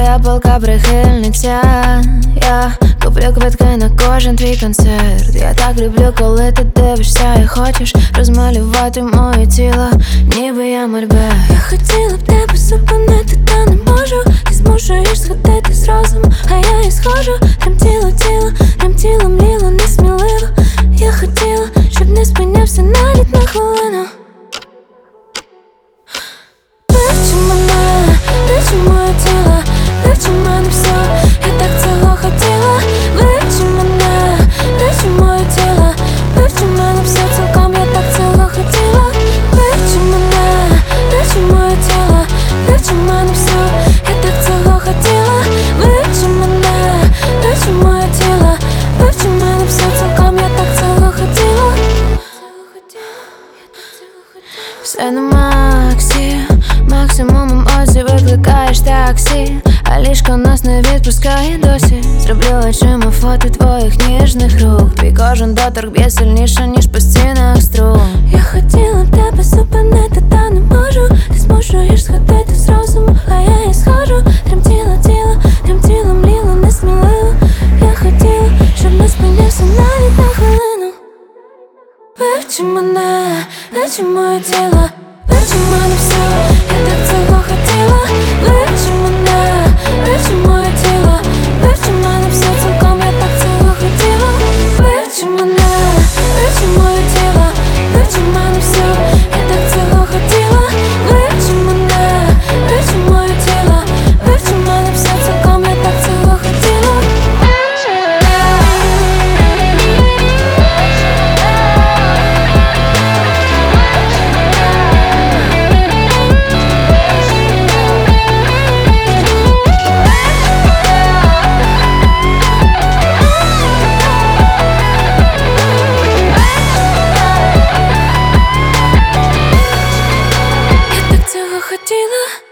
я палка прихильниця. Я куплю квитки на кожен твій концерт. Я так люблю, коли ти дивишся і хочеш розмалювати моє тіло, ніби я мольберт. Я хотіла б тебе зупинити, та не можу. Ти змушуєш сходити з розуму, а я і схожу. Тремтіло, мліло, несміливо. Я хотіла, щоб не спинявся навіть на хвилину. Вивчи мене, вивчи моє тіло, вивчи мене все, я так цього хотіла. Вивчи мене, вивчи моє тіло, вивчи мене все цілком, я так цього хотіла. Вивчи мене, вивчи моє тіло, вивчи мене все, я так цього хотіла. Вивчи мене, вивчи моє тіло, вивчи мене все цілком, я так цього хотіла. Все на максі, максимум емоцій, викликаєш таксі, а ліжко нас не відпускає досі. Зроблю очима фото твоїх ніжних рук. Твій кожен доторк б'є сильніше, ніж по стінах струн. Я хотіла б тебе зупинити, та не можу. Ти змушуєш сходити з розуму, а я і схожу. Тремтіло, мліло, несміливо. Я хотіла, щоб не спинявся навіть на хвилину. Вивчи мене, вивчи моє тіло, вивчи мене все, я так цього хотіла. Вивчи мене, вивчи моє тіло, вивчи мене все цілком, я так цього хотіла. Вивчи мене, вивчи моє тіло, вивчи мене все, я так цього хотіла. Вивчи мене, вивчи моє тіло, вивчи мене все цілком, я так цього хотіла. Я так цього хотіла.